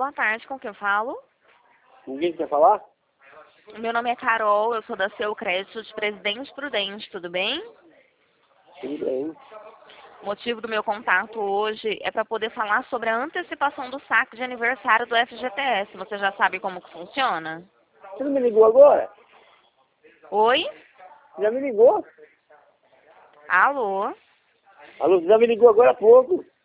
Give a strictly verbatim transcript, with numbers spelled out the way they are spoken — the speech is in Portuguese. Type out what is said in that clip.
boa tarde, com quem eu falo? Ninguém quer falar? Meu nome é Carol, eu sou da Seu Crédito de Presidente Prudente, tudo bem? Tudo bem. O motivo do meu contato hoje é para poder falar sobre a antecipação do saque de aniversário do F G T S. Você já sabe como que funciona? Você não me ligou agora? Oi? Já me ligou? Alô? Alô, você já me ligou agora há pouco?